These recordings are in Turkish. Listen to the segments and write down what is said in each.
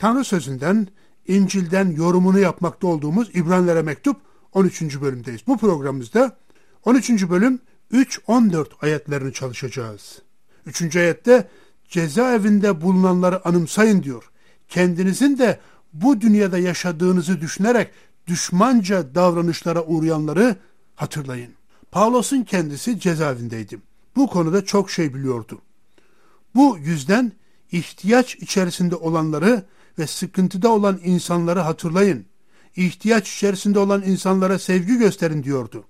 Tanrı sözünden, İncil'den yorumunu yapmakta olduğumuz İbranilere mektup 13. bölümdeyiz. Bu programımızda 13. bölüm 3-14 ayetlerini çalışacağız. 3. ayette cezaevinde bulunanları anımsayın diyor. Kendinizin de bu dünyada yaşadığınızı düşünerek düşmanca davranışlara uğrayanları hatırlayın. Pavlos'un kendisi cezaevindeydi. Bu konuda çok şey biliyordu. Bu yüzden ihtiyaç içerisinde olanları ve sıkıntıda olan insanları hatırlayın. İhtiyaç içerisinde olan insanlara sevgi gösterin diyordu.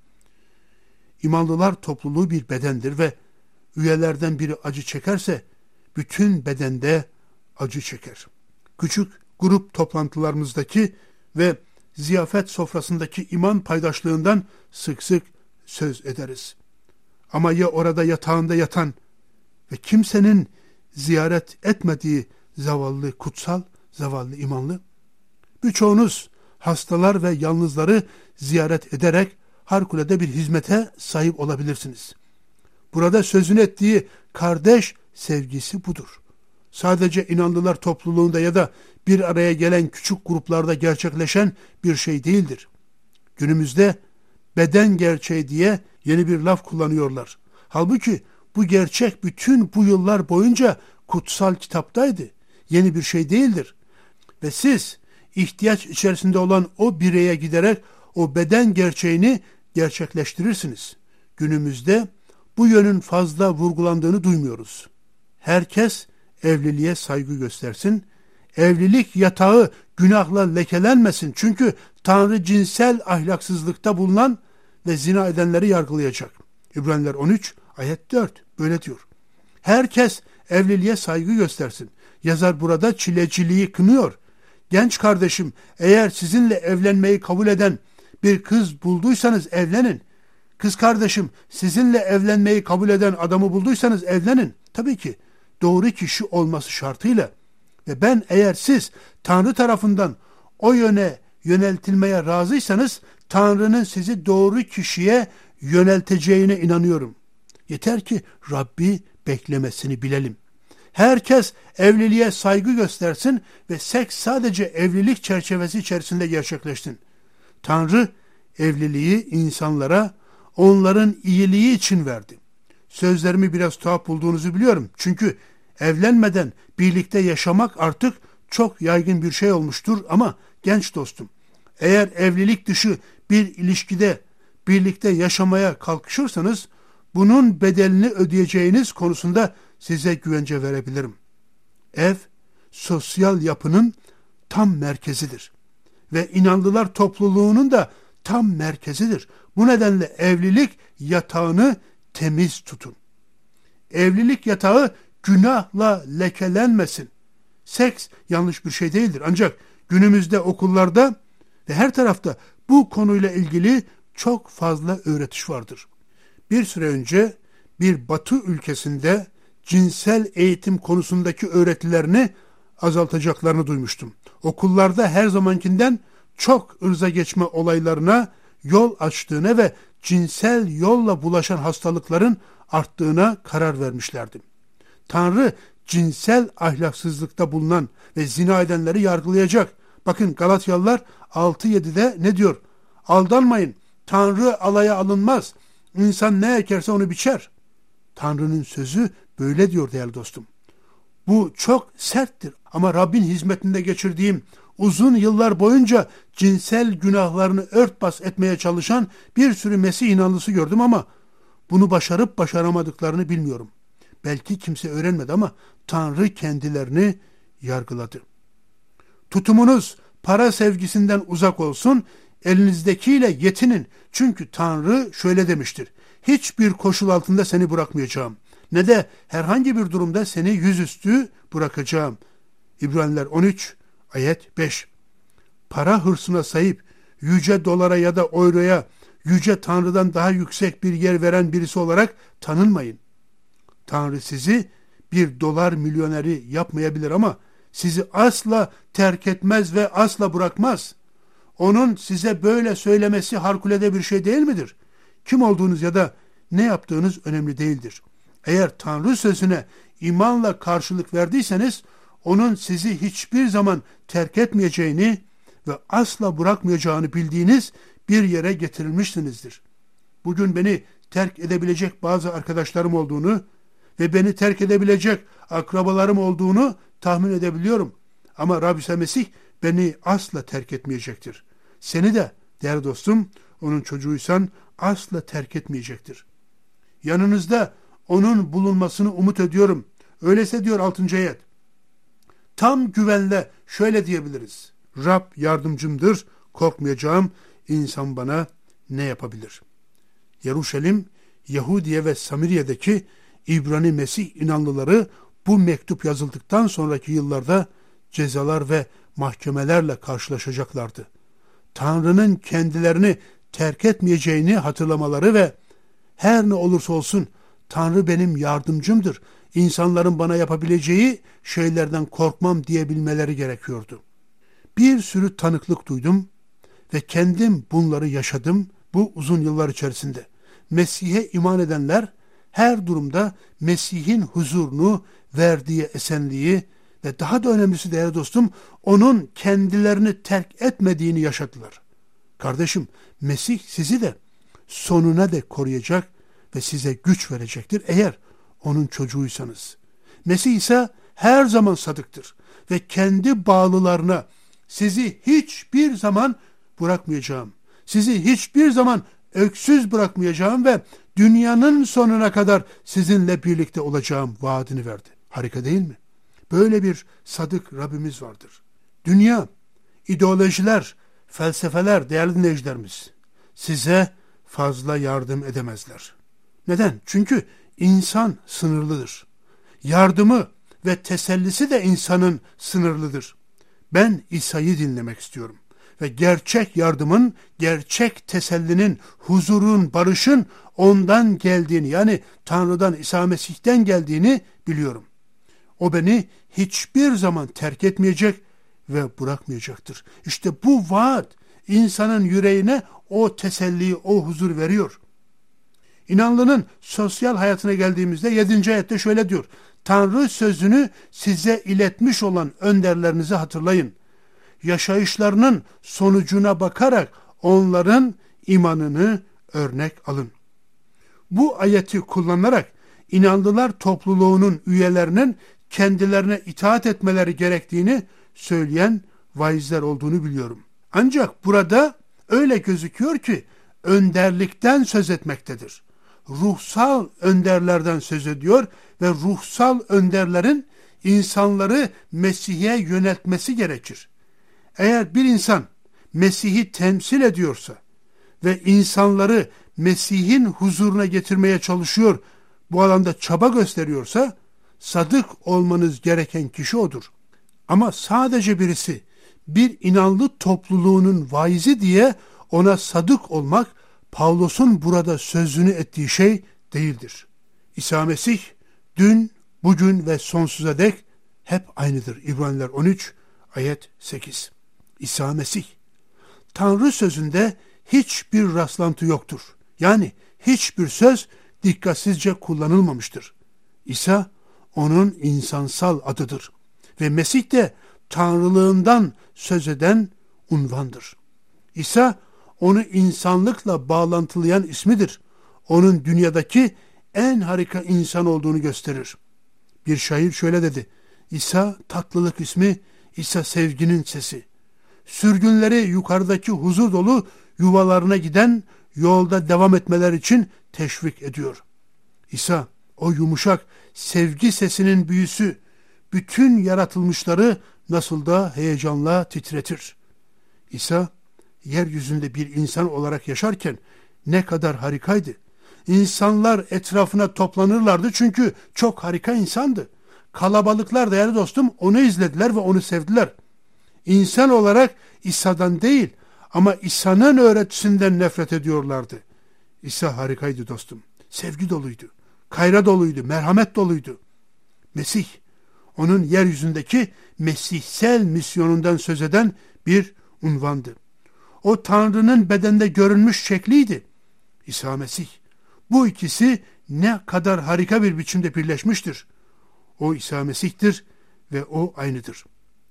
İmanlılar topluluğu bir bedendir ve üyelerden biri acı çekerse bütün bedende acı çeker. Küçük grup toplantılarımızdaki ve ziyafet sofrasındaki iman paydaşlığından sık sık söz ederiz. Ama ya orada yatağında yatan ve kimsenin ziyaret etmediği zavallı kutsal, zavallı imanlı? Birçoğunuz hastalar ve yalnızları ziyaret ederek harikulade bir hizmete sahip olabilirsiniz. Burada sözünü ettiği kardeş sevgisi budur. Sadece inanlılar topluluğunda ya da bir araya gelen küçük gruplarda gerçekleşen bir şey değildir. Günümüzde beden gerçeği diye yeni bir laf kullanıyorlar. Halbuki bu gerçek bütün bu yıllar boyunca kutsal kitaptaydı. Yeni bir şey değildir. Ve siz ihtiyaç içerisinde olan o bireye giderek o beden gerçeğini gerçekleştirirsiniz. Günümüzde bu yönün fazla vurgulandığını duymuyoruz. Herkes evliliğe saygı göstersin. Evlilik yatağı günahla lekelenmesin. Çünkü Tanrı cinsel ahlaksızlıkta bulunan ve zina edenleri yargılayacak. İbraniler 13 ayet 4 böyle diyor. Herkes evliliğe saygı göstersin. Yazar burada çileciliği kınıyor. Genç kardeşim, eğer sizinle evlenmeyi kabul eden bir kız bulduysanız evlenin. Kız kardeşim, sizinle evlenmeyi kabul eden adamı bulduysanız evlenin. Tabii ki doğru kişi olması şartıyla. Ve ben eğer siz Tanrı tarafından o yöne yöneltilmeye razıysanız Tanrı'nın sizi doğru kişiye yönelteceğine inanıyorum. Yeter ki Rabbi beklemesini bilelim. Herkes evliliğe saygı göstersin ve seks sadece evlilik çerçevesi içerisinde gerçekleşsin. Tanrı evliliği insanlara onların iyiliği için verdi. Sözlerimi biraz tuhaf bulduğunuzu biliyorum. Çünkü evlenmeden birlikte yaşamak artık çok yaygın bir şey olmuştur ama genç dostum, eğer evlilik dışı bir ilişkide birlikte yaşamaya kalkışırsanız bunun bedelini ödeyeceğiniz konusunda size güvence verebilirim. Ev, sosyal yapının tam merkezidir ve inanlılar topluluğunun da tam merkezidir. Bu nedenle evlilik yatağını temiz tutun. Evlilik yatağı günahla lekelenmesin. Seks yanlış bir şey değildir. Ancak günümüzde okullarda ve her tarafta bu konuyla ilgili çok fazla öğretiş vardır. Bir süre önce bir Batı ülkesinde cinsel eğitim konusundaki öğretilerini azaltacaklarını duymuştum. Okullarda her zamankinden çok ırza geçme olaylarına yol açtığına ve cinsel yolla bulaşan hastalıkların arttığına karar vermişlerdi. Tanrı cinsel ahlaksızlıkta bulunan ve zina edenleri yargılayacak. Bakın Galatyalılar 6-7'de ne diyor? Aldanmayın. Tanrı alaya alınmaz. İnsan ne ekerse onu biçer. Tanrı'nın sözü böyle diyor değerli dostum. Bu çok serttir ama Rabbin hizmetinde geçirdiğim uzun yıllar boyunca cinsel günahlarını örtbas etmeye çalışan bir sürü Mesih inanlısı gördüm ama bunu başarıp başaramadıklarını bilmiyorum. Belki kimse öğrenmedi ama Tanrı kendilerini yargıladı. Tutumunuz para sevgisinden uzak olsun, elinizdekiyle yetinin. Çünkü Tanrı şöyle demiştir. Hiçbir koşul altında seni bırakmayacağım. Ne de herhangi bir durumda seni yüzüstü bırakacağım. İbraniler 13 ayet 5. Para hırsına sahip, yüce dolara ya da euroya, yüce Tanrı'dan daha yüksek bir yer veren birisi olarak tanınmayın. Tanrı sizi bir dolar milyoneri yapmayabilir ama sizi asla terk etmez ve asla bırakmaz. Onun size böyle söylemesi harikulade bir şey değil midir? Kim olduğunuz ya da ne yaptığınız önemli değildir. Eğer Tanrı sözüne imanla karşılık verdiyseniz onun sizi hiçbir zaman terk etmeyeceğini ve asla bırakmayacağını bildiğiniz bir yere getirilmişsinizdir. Bugün beni terk edebilecek bazı arkadaşlarım olduğunu ve beni terk edebilecek akrabalarım olduğunu tahmin edebiliyorum. Ama Rab İsa Mesih beni asla terk etmeyecektir. Seni de değerli dostum, onun çocuğuysan asla terk etmeyecektir. Yanınızda onun bulunmasını umut ediyorum. Öyleyse diyor 6. ayet. Tam güvenle şöyle diyebiliriz. Rab yardımcımdır, korkmayacağım, insan bana ne yapabilir? Yeruşalim, Yahudiye ve Samiriye'deki İbrani Mesih inanlıları bu mektup yazıldıktan sonraki yıllarda cezalar ve mahkemelerle karşılaşacaklardı. Tanrı'nın kendilerini terk etmeyeceğini hatırlamaları ve her ne olursa olsun Tanrı benim yardımcımdır, İnsanların bana yapabileceği şeylerden korkmam diyebilmeleri gerekiyordu. Bir sürü tanıklık duydum ve kendim bunları yaşadım bu uzun yıllar içerisinde. Mesih'e iman edenler her durumda Mesih'in huzurunu, verdiği esenliği ve daha da önemlisi değerli dostum, onun kendilerini terk etmediğini yaşadılar. Kardeşim, Mesih sizi de sonuna dek koruyacak ve size güç verecektir eğer onun çocuğuysanız. Mesih ise her zaman sadıktır ve kendi bağlılarına sizi hiçbir zaman bırakmayacağım, sizi hiçbir zaman öksüz bırakmayacağım ve dünyanın sonuna kadar sizinle birlikte olacağım vaadini verdi. Harika değil mi? Böyle bir sadık Rabbimiz vardır. Dünya, ideolojiler, felsefeler, değerli dinleyicilerimiz, size fazla yardım edemezler. Neden? Çünkü insan sınırlıdır. Yardımı ve tesellisi de insanın sınırlıdır. Ben İsa'yı dinlemek istiyorum. Ve gerçek yardımın, gerçek tesellinin, huzurun, barışın ondan geldiğini, yani Tanrı'dan, İsa Mesih'ten geldiğini biliyorum. O beni hiçbir zaman terk etmeyecek ve bırakmayacaktır. İşte bu vaat insanın yüreğine o teselliyi, o huzur veriyor. İnanlının sosyal hayatına geldiğimizde 7. ayette şöyle diyor. Tanrı sözünü size iletmiş olan önderlerinizi hatırlayın. Yaşayışlarının sonucuna bakarak onların imanını örnek alın. Bu ayeti kullanarak inanlılar topluluğunun üyelerinin kendilerine itaat etmeleri gerektiğini söyleyen vaizler olduğunu biliyorum. Ancak burada öyle gözüküyor ki önderlikten söz etmektedir. Ruhsal önderlerden söz ediyor ve ruhsal önderlerin insanları Mesih'e yöneltmesi gerekir. Eğer bir insan Mesih'i temsil ediyorsa ve insanları Mesih'in huzuruna getirmeye çalışıyor, bu alanda çaba gösteriyorsa sadık olmanız gereken kişi odur. Ama sadece birisi bir inanlı topluluğunun vaizi diye ona sadık olmak Pavlos'un burada sözünü ettiği şey değildir. İsa Mesih dün, bugün ve sonsuza dek hep aynıdır. İbraniler 13 ayet 8. İsa Mesih. Tanrı sözünde hiçbir rastlantı yoktur. Yani hiçbir söz dikkatsizce kullanılmamıştır. İsa onun insansal adıdır. Ve Mesih de Tanrılığından söz eden unvandır. İsa onu insanlıkla bağlantılayan ismidir. Onun dünyadaki en harika insan olduğunu gösterir. Bir şair şöyle dedi. İsa tatlılık ismi, İsa sevginin sesi. Sürgünleri yukarıdaki huzur dolu yuvalarına giden yolda devam etmeler için teşvik ediyor. İsa o yumuşak sevgi sesinin büyüsü bütün yaratılmışları nasıl da heyecanla titretir. İsa yeryüzünde bir insan olarak yaşarken ne kadar harikaydı. İnsanlar etrafına toplanırlardı çünkü çok harika insandı. Kalabalıklar değerli dostum onu izlediler ve onu sevdiler. İnsan olarak İsa'dan değil ama İsa'nın öğretisinden nefret ediyorlardı. İsa harikaydı dostum. Sevgi doluydu. Kayra doluydu. Merhamet doluydu. Mesih, onun yeryüzündeki mesihsel misyonundan söz eden bir unvandı. O Tanrı'nın bedende görünmüş şekliydi. İsa Mesih. Bu ikisi ne kadar harika bir biçimde birleşmiştir. O İsa Mesih'tir ve o aynıdır.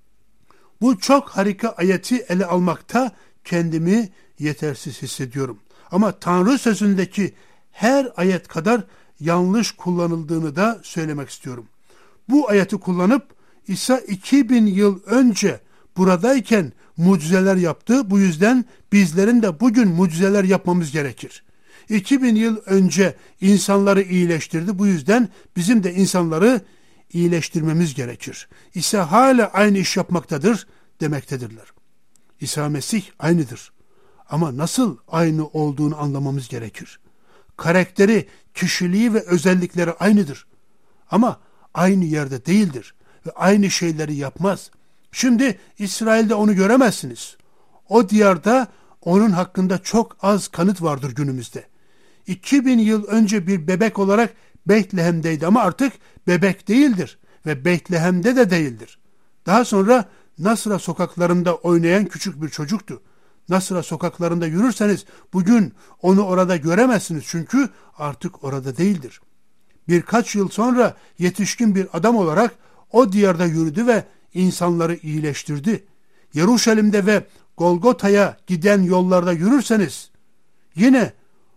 Bu çok harika ayeti ele almakta kendimi yetersiz hissediyorum. Ama Tanrı sözündeki her ayet kadar yanlış kullanıldığını da söylemek istiyorum. Bu ayeti kullanıp İsa 2000 yıl önce buradayken mucizeler yaptı. Bu yüzden bizlerin de bugün mucizeler yapmamız gerekir. 2000 yıl önce insanları iyileştirdi. Bu yüzden bizim de insanları iyileştirmemiz gerekir. İsa hala aynı iş yapmaktadır demektedirler. İsa Mesih aynıdır. Ama nasıl aynı olduğunu anlamamız gerekir. Karakteri, kişiliği ve özellikleri aynıdır. Ama aynı yerde değildir ve aynı şeyleri yapmaz. Şimdi İsrail'de onu göremezsiniz. O diyarda onun hakkında çok az kanıt vardır günümüzde. 2000 yıl önce bir bebek olarak Betlehem'deydi ama artık bebek değildir ve Betlehem'de de değildir. Daha sonra Nasıra sokaklarında oynayan küçük bir çocuktu. Nasıra sokaklarında yürürseniz bugün onu orada göremezsiniz çünkü artık orada değildir. Birkaç yıl sonra yetişkin bir adam olarak o diyarda yürüdü ve insanları iyileştirdi. Yeruşalim'de ve Golgota'ya giden yollarda yürürseniz yine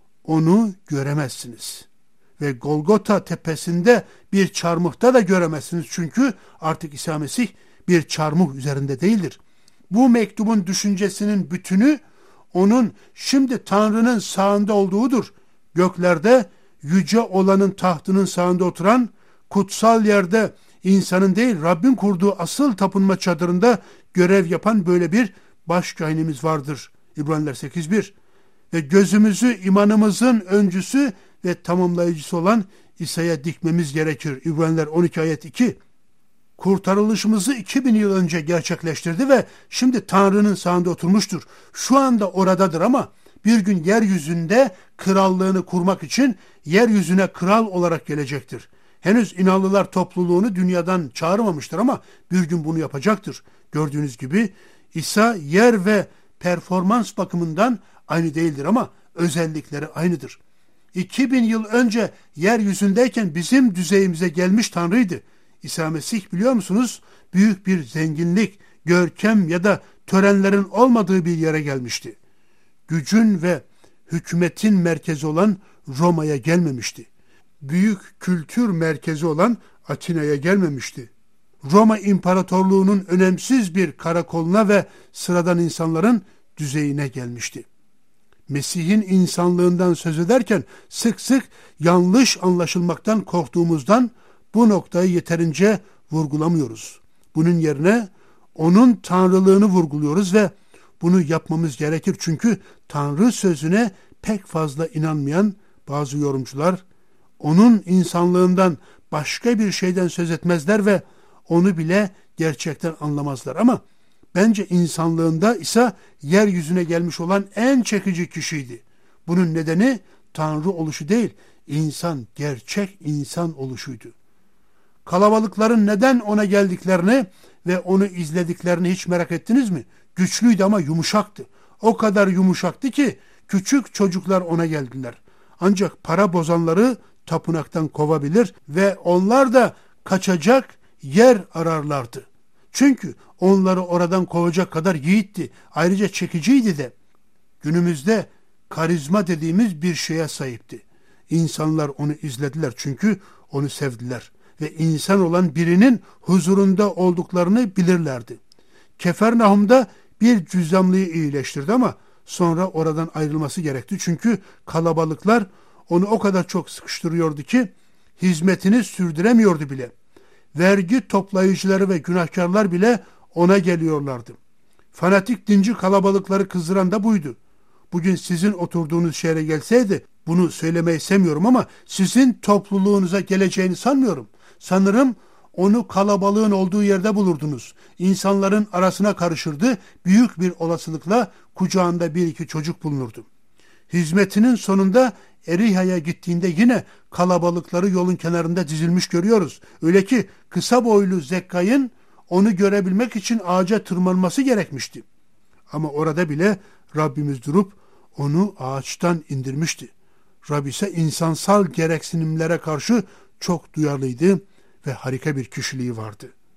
onu göremezsiniz. Ve Golgota tepesinde bir çarmıhta da göremezsiniz çünkü artık İsa Mesih bir çarmıh üzerinde değildir. Bu mektubun düşüncesinin bütünü onun şimdi Tanrı'nın sağında olduğudur. Göklerde yüce olanın tahtının sağında oturan, kutsal yerde insanın değil Rabbin kurduğu asıl tapınma çadırında görev yapan böyle bir başkahinimiz vardır. İbraniler 8:1. Ve gözümüzü imanımızın öncüsü ve tamamlayıcısı olan İsa'ya dikmemiz gerekir. İbraniler 12 ayet 2. Kurtarılışımızı 2000 yıl önce gerçekleştirdi ve şimdi Tanrı'nın sağında oturmuştur. Şu anda oradadır ama bir gün yeryüzünde krallığını kurmak için yeryüzüne kral olarak gelecektir. Henüz inanlılar topluluğunu dünyadan çağırmamıştır ama bir gün bunu yapacaktır. Gördüğünüz gibi İsa yer ve performans bakımından aynı değildir ama özellikleri aynıdır. 2000 yıl önce yeryüzündeyken bizim düzeyimize gelmiş Tanrı'ydı. İsa Mesih biliyor musunuz? Büyük bir zenginlik, görkem ya da törenlerin olmadığı bir yere gelmişti. Gücün ve hükümetin merkezi olan Roma'ya gelmemişti. Büyük kültür merkezi olan Atina'ya gelmemişti. Roma İmparatorluğu'nun önemsiz bir karakoluna ve sıradan insanların düzeyine gelmişti. Mesih'in insanlığından söz ederken sık sık yanlış anlaşılmaktan korktuğumuzdan bu noktayı yeterince vurgulamıyoruz. Bunun yerine onun tanrılığını vurguluyoruz ve bunu yapmamız gerekir. Çünkü Tanrı sözüne pek fazla inanmayan bazı yorumcular onun insanlığından başka bir şeyden söz etmezler ve onu bile gerçekten anlamazlar. Ama bence insanlığında İsa yeryüzüne gelmiş olan en çekici kişiydi. Bunun nedeni Tanrı oluşu değil, gerçek insan oluşuydu. Kalabalıkların neden ona geldiklerini ve onu izlediklerini hiç merak ettiniz mi? Güçlüydü ama yumuşaktı. O kadar yumuşaktı ki küçük çocuklar ona geldiler. Ancak para bozanları tapınaktan kovabilir ve onlar da kaçacak yer ararlardı. Çünkü onları oradan kovacak kadar yiğitti. Ayrıca çekiciydi de. Günümüzde karizma dediğimiz bir şeye sahipti. İnsanlar onu izlediler çünkü onu sevdiler. Ve insan olan birinin huzurunda olduklarını bilirlerdi. Kefernaum'da bir cüzzamlıyı iyileştirdi ama sonra oradan ayrılması gerekti. Çünkü kalabalıklar onu o kadar çok sıkıştırıyordu ki hizmetini sürdüremiyordu bile. Vergi toplayıcıları ve günahkarlar bile ona geliyorlardı. Fanatik dinci kalabalıkları kızdıran da buydu. Bugün sizin oturduğunuz şehre gelseydi, bunu söylemeyi sevmiyorum ama sizin topluluğunuza geleceğini sanmıyorum. Sanırım onu kalabalığın olduğu yerde bulurdunuz. İnsanların arasına karışırdı, büyük bir olasılıkla kucağında bir iki çocuk bulunurdu. Hizmetinin sonunda Eriha'ya gittiğinde yine kalabalıkları yolun kenarında dizilmiş görüyoruz. Öyle ki kısa boylu Zekkay'ın onu görebilmek için ağaca tırmanması gerekmişti. Ama orada bile Rabbimiz durup onu ağaçtan indirmişti. Rab ise insansal gereksinimlere karşı çok duyarlıydı ve harika bir kişiliği vardı.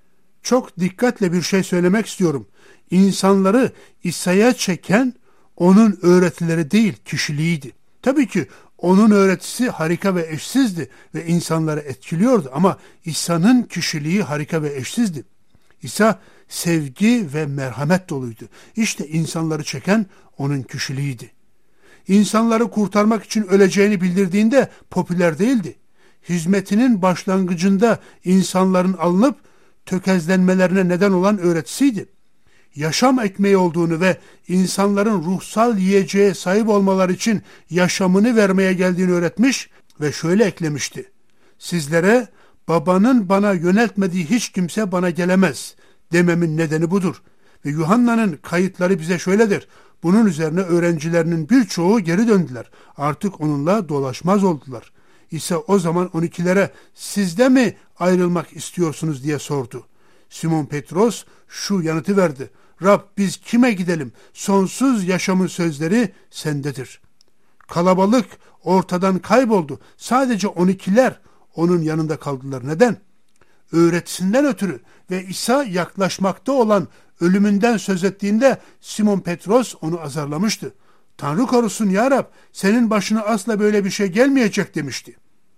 Çok dikkatle bir şey söylemek istiyorum. İnsanları İsa'ya çeken onun öğretileri değil, kişiliğiydi. Tabii ki onun öğretisi harika ve eşsizdi ve insanları etkiliyordu ama İsa'nın kişiliği harika ve eşsizdi. İsa sevgi ve merhamet doluydu. İşte insanları çeken onun kişiliğiydi. İnsanları kurtarmak için öleceğini bildirdiğinde popüler değildi. Hizmetinin başlangıcında insanların alınıp tökezlenmelerine neden olan öğretisiydi. Yaşam ekmeği olduğunu ve insanların ruhsal yiyeceğe sahip olmaları için yaşamını vermeye geldiğini öğretmiş ve şöyle eklemişti. Sizlere babanın bana yöneltmediği hiç kimse bana gelemez dememin nedeni budur. Ve Yuhanna'nın kayıtları bize şöyledir. Bunun üzerine öğrencilerinin birçoğu geri döndüler. Artık onunla dolaşmaz oldular. İsa o zaman 12'lere siz de mi ayrılmak istiyorsunuz diye sordu. Simon Petros şu yanıtı verdi. Rab biz kime gidelim? Sonsuz yaşamın sözleri sendedir. Kalabalık ortadan kayboldu. Sadece 12'ler onun yanında kaldılar. Neden? Öğretisinden ötürü ve İsa yaklaşmakta olan ölümünden söz ettiğinde Simon Petros onu azarlamıştı. Tanrı korusun ya Rab, senin başına asla böyle bir şey gelmeyecek demişti.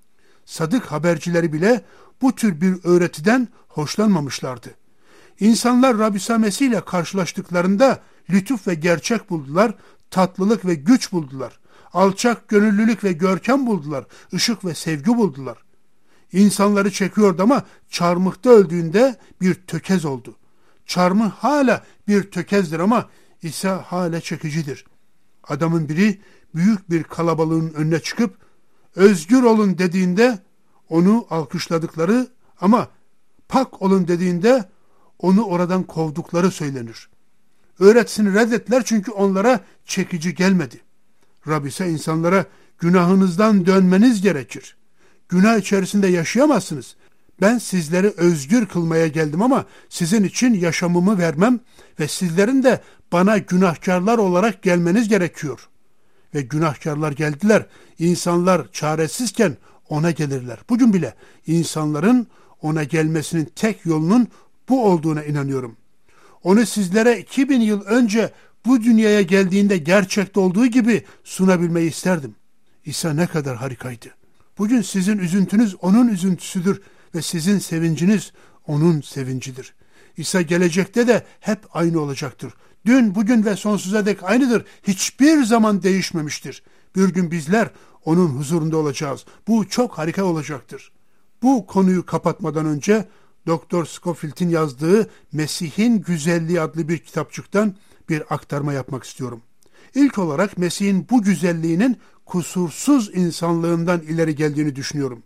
Sadık habercileri bile bu tür bir öğretiden hoşlanmamışlardı. İnsanlar Rab İsa Mesih ile karşılaştıklarında lütuf ve gerçek buldular, tatlılık ve güç buldular, alçak gönüllülük ve görkem buldular, ışık ve sevgi buldular. İnsanları çekiyordu ama çarmıhta öldüğünde bir tökez oldu. Çarmıh hala bir tökezdir ama İsa hala çekicidir. Adamın biri büyük bir kalabalığın önüne çıkıp özgür olun dediğinde onu alkışladıkları ama pak olun dediğinde onu oradan kovdukları söylenir. Öğretisini reddettiler çünkü onlara çekici gelmedi. Rab ise insanlara günahınızdan dönmeniz gerekir. Günah içerisinde yaşayamazsınız. Ben sizleri özgür kılmaya geldim ama sizin için yaşamımı vermem ve sizlerin de bana günahkarlar olarak gelmeniz gerekiyor. Ve günahkarlar geldiler. İnsanlar çaresizken ona gelirler. Bugün bile insanların ona gelmesinin tek yolunun bu olduğuna inanıyorum. Onu sizlere 2000 yıl önce bu dünyaya geldiğinde gerçekte olduğu gibi sunabilmeyi isterdim. İsa ne kadar harikaydı. Bugün sizin üzüntünüz onun üzüntüsüdür ve sizin sevinciniz onun sevincidir. İsa gelecekte de hep aynı olacaktır. Dün, bugün ve sonsuza dek aynıdır. Hiçbir zaman değişmemiştir. Bir gün bizler onun huzurunda olacağız. Bu çok harika olacaktır. Bu konuyu kapatmadan önce Dr. Scofield'in yazdığı Mesih'in Güzelliği adlı bir kitapçıktan bir aktarma yapmak istiyorum. İlk olarak Mesih'in bu güzelliğinin kusursuz insanlığından ileri geldiğini düşünüyorum.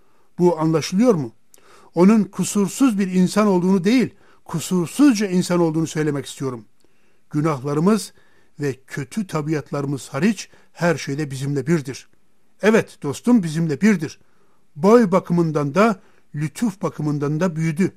Bu anlaşılıyor mu? Onun kusursuz bir insan olduğunu değil, kusursuzca insan olduğunu söylemek istiyorum. Günahlarımız ve kötü tabiatlarımız hariç her şeyde bizimle birdir. Evet dostum, bizimle birdir. Boy bakımından da, lütuf bakımından da büyüdü.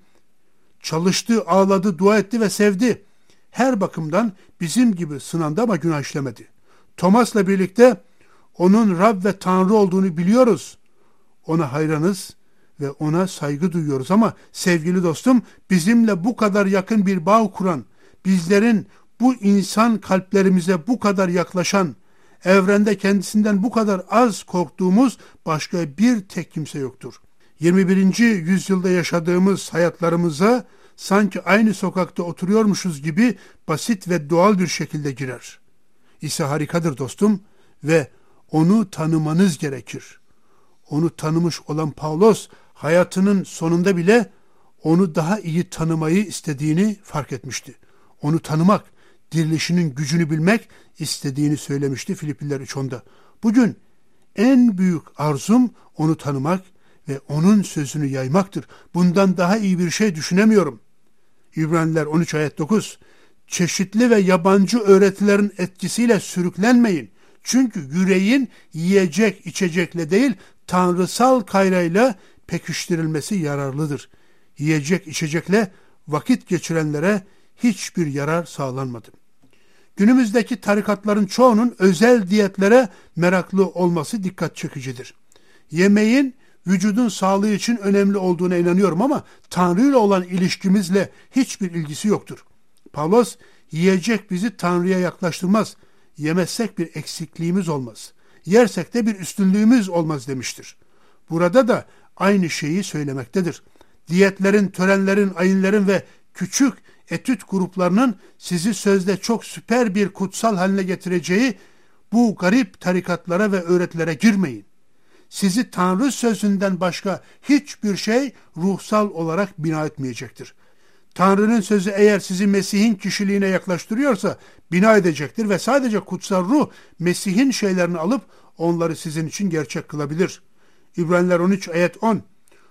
Çalıştı, ağladı, dua etti ve sevdi. Her bakımdan bizim gibi sınandı ama günah işlemedi. Thomas'la birlikte onun Rab ve Tanrı olduğunu biliyoruz. Ona hayranız ve ona saygı duyuyoruz ama sevgili dostum, bizimle bu kadar yakın bir bağ kuran, bizlerin bu insan kalplerimize bu kadar yaklaşan, evrende kendisinden bu kadar az korktuğumuz başka bir tek kimse yoktur. 21. yüzyılda yaşadığımız hayatlarımıza sanki aynı sokakta oturuyormuşuz gibi basit ve doğal bir şekilde girer. İsa harikadır dostum ve onu tanımanız gerekir. Onu tanımış olan Pavlos hayatının sonunda bile onu daha iyi tanımayı istediğini fark etmişti. Onu tanımak, dirilişinin gücünü bilmek istediğini söylemişti Filipliler 3:10'da. Bugün en büyük arzum onu tanımak ve onun sözünü yaymaktır. Bundan daha iyi bir şey düşünemiyorum. İbraniler 13:9 Çeşitli ve yabancı öğretilerin etkisiyle sürüklenmeyin. Çünkü yüreğin yiyecek içecekle değil, tanrısal kaynağıyla pekiştirilmesi yararlıdır. Yiyecek içecekle vakit geçirenlere hiçbir yarar sağlanmadı. Günümüzdeki tarikatların çoğunun özel diyetlere meraklı olması dikkat çekicidir. Yemeğin vücudun sağlığı için önemli olduğuna inanıyorum ama Tanrı ile olan ilişkimizle hiçbir ilgisi yoktur. Pavlos, yiyecek bizi Tanrı'ya yaklaştırmaz. Yemezsek bir eksikliğimiz olmaz. Yersek de bir üstünlüğümüz olmaz demiştir. Burada da aynı şeyi söylemektedir. Diyetlerin, törenlerin, ayinlerin ve küçük etüt gruplarının sizi sözde çok süper bir kutsal haline getireceği bu garip tarikatlara ve öğretilere girmeyin. Sizi Tanrı sözünden başka hiçbir şey ruhsal olarak bina etmeyecektir. Tanrı'nın sözü eğer sizi Mesih'in kişiliğine yaklaştırıyorsa bina edecektir ve sadece kutsal ruh Mesih'in şeylerini alıp onları sizin için gerçek kılabilir. İbraniler 13 ayet 10.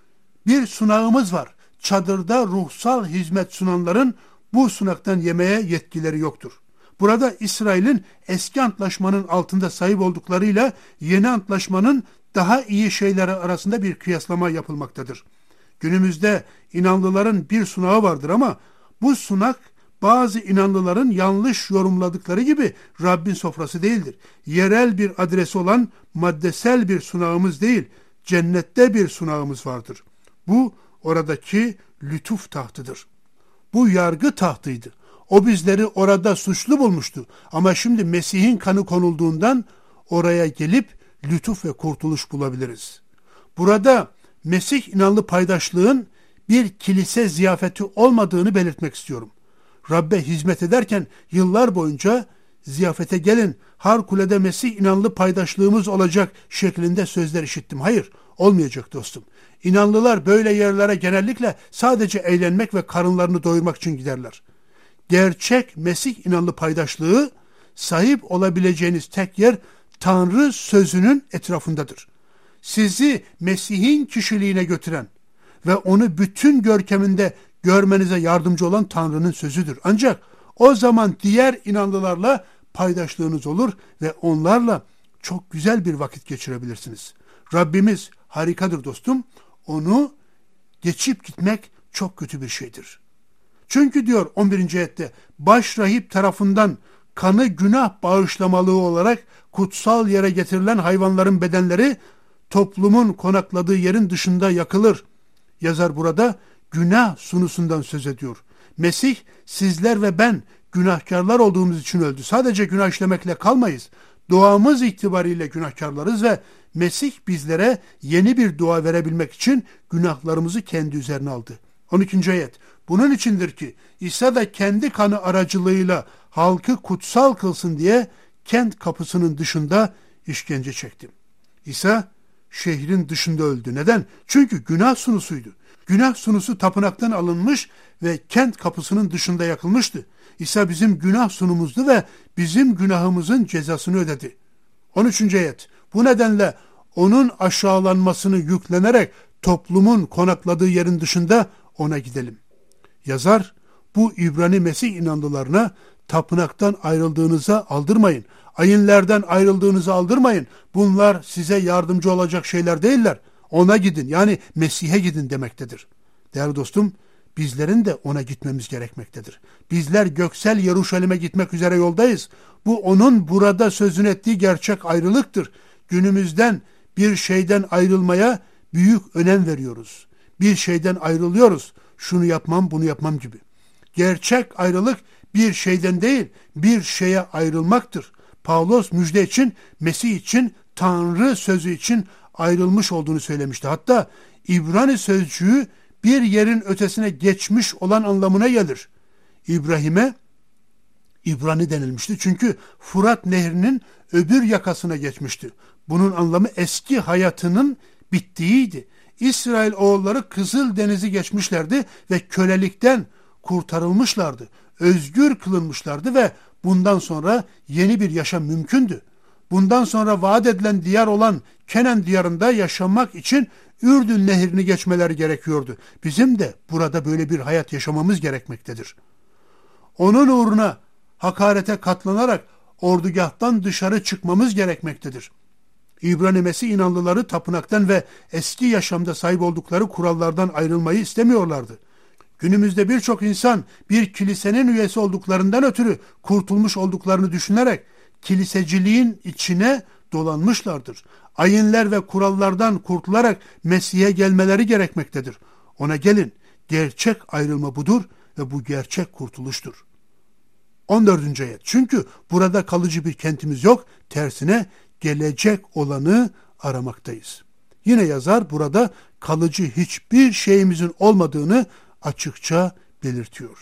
Bir sunağımız var. Çadırda ruhsal hizmet sunanların bu sunaktan yemeye yetkileri yoktur. Burada İsrail'in eski antlaşmanın altında sahip olduklarıyla yeni antlaşmanın daha iyi şeyleri arasında bir kıyaslama yapılmaktadır. Günümüzde inanlıların bir sunağı vardır ama bu sunak bazı inanlıların yanlış yorumladıkları gibi Rabbin sofrası değildir. Yerel bir adresi olan maddesel bir sunağımız değil, cennette bir sunağımız vardır. Bu oradaki lütuf tahtıdır. Bu yargı tahtıydı. O bizleri orada suçlu bulmuştu. Ama şimdi Mesih'in kanı konulduğundan oraya gelip lütuf ve kurtuluş bulabiliriz. Burada Mesih inanlı paydaşlığın bir kilise ziyafeti olmadığını belirtmek istiyorum. Rabbe hizmet ederken yıllar boyunca ziyafete gelin, harikulade Mesih inanlı paydaşlığımız olacak şeklinde sözler işittim. Hayır, olmayacak dostum. İnanlılar böyle yerlere genellikle sadece eğlenmek ve karınlarını doyurmak için giderler. Gerçek Mesih inanlı paydaşlığı sahip olabileceğiniz tek yer Tanrı sözünün etrafındadır. Sizi Mesih'in kişiliğine götüren ve onu bütün görkeminde görmenize yardımcı olan Tanrı'nın sözüdür. Ancak o zaman diğer inanlılarla paydaşlığınız olur ve onlarla çok güzel bir vakit geçirebilirsiniz. Rabbimiz harikadır dostum. Onu geçip gitmek çok kötü bir şeydir. Çünkü diyor 11. ayette baş rahip tarafından kanı günah bağışlamalığı olarak kutsal yere getirilen hayvanların bedenleri toplumun konakladığı yerin dışında yakılır. Yazar burada günah sunusundan söz ediyor. Mesih sizler ve ben günahkarlar olduğumuz için öldü. Sadece günah işlemekle kalmayız. Doğamız itibariyle günahkarlarız ve Mesih bizlere yeni bir dua verebilmek için günahlarımızı kendi üzerine aldı. 12. ayet. Bunun içindir ki İsa da kendi kanı aracılığıyla halkı kutsal kılsın diye kent kapısının dışında işkence çekti. İsa şehrin dışında öldü. Neden? Çünkü günah sunusuydu. Günah sunusu tapınaktan alınmış ve kent kapısının dışında yakılmıştı. İsa bizim günah sunumuzdu ve bizim günahımızın cezasını ödedi. 13. ayet. Bu nedenle onun aşağılanmasını yüklenerek toplumun konakladığı yerin dışında ona gidelim. Yazar bu İbrani Mesih inanlılarına tapınaktan ayrıldığınıza aldırmayın. Ayinlerden ayrıldığınızı aldırmayın. Bunlar size yardımcı olacak şeyler değiller. Ona gidin, yani Mesih'e gidin demektedir. Değerli dostum, bizlerin de ona gitmemiz gerekmektedir. Bizler göksel Yeruşalim'e gitmek üzere yoldayız. Bu onun burada sözünü ettiği gerçek ayrılıktır. Günümüzden bir şeyden ayrılmaya büyük önem veriyoruz. Bir şeyden ayrılıyoruz. Şunu yapmam, bunu yapmam gibi. Gerçek ayrılık bir şeyden değil, bir şeye ayrılmaktır. Pavlos müjde için, Mesih için, Tanrı sözü için ayrılmış olduğunu söylemişti. Hatta İbrani sözcüğü bir yerin ötesine geçmiş olan anlamına gelir. İbrahim'e İbrani denilmişti. Çünkü Fırat Nehri'nin öbür yakasına geçmişti. Bunun anlamı eski hayatının bittiğiydi. İsrail oğulları Kızıl Deniz'i geçmişlerdi ve kölelikten kurtarılmışlardı. Özgür kılınmışlardı ve bundan sonra yeni bir yaşam mümkündü. Bundan sonra vaat edilen diyar olan Kenan diyarında yaşamak için Ürdün Nehri'ni geçmeleri gerekiyordu. Bizim de burada böyle bir hayat yaşamamız gerekmektedir. Onun uğruna hakarete katlanarak ordugahtan dışarı çıkmamız gerekmektedir. İbrani Mesih inanlıları tapınaktan ve eski yaşamda sahip oldukları kurallardan ayrılmayı istemiyorlardı. Günümüzde birçok insan bir kilisenin üyesi olduklarından ötürü kurtulmuş olduklarını düşünerek kiliseciliğin içine dolanmışlardır. Ayinler ve kurallardan kurtularak Mesih'e gelmeleri gerekmektedir. Ona gelin. Gerçek ayrılma budur ve bu gerçek kurtuluştur. 14. ayet. Çünkü burada kalıcı bir kentimiz yok. Tersine gelecek olanı aramaktayız. Yine yazar burada kalıcı hiçbir şeyimizin olmadığını açıkça belirtiyor.